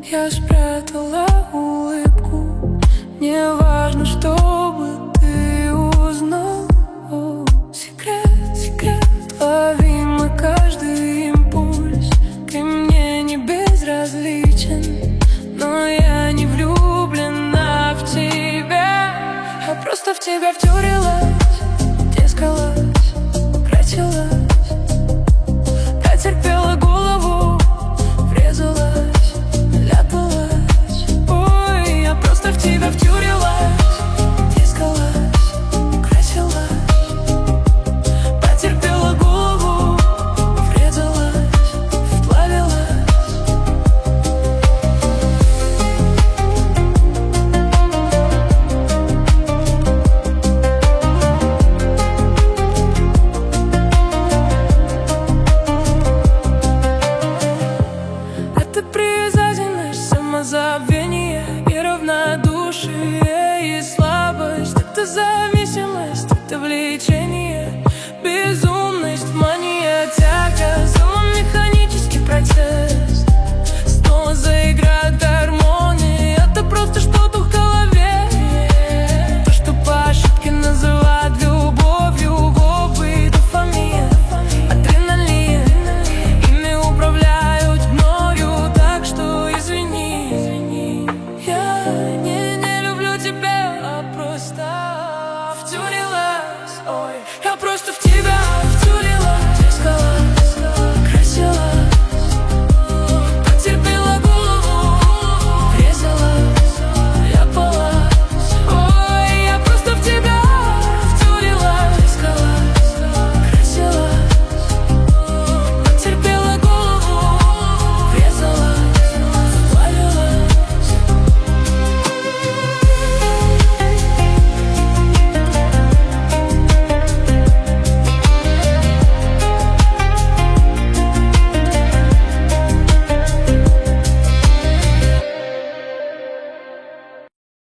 Я спрятала улыбку. Мне важно, чтобы ты узнал. О, секрет, секрет. Ловим каждый импульс. Ты мне не безразличен, но я не влюблена в тебя, а просто в тебя втюрилась, тискалась, красилась, потерпела голову, врезалась, ляпалась. Ой, я просто в тебя втюрилась, тискалась, красилась, потерпела голову, врезалась, вплавилась. Это притяжение, самозабвение и равнодушие.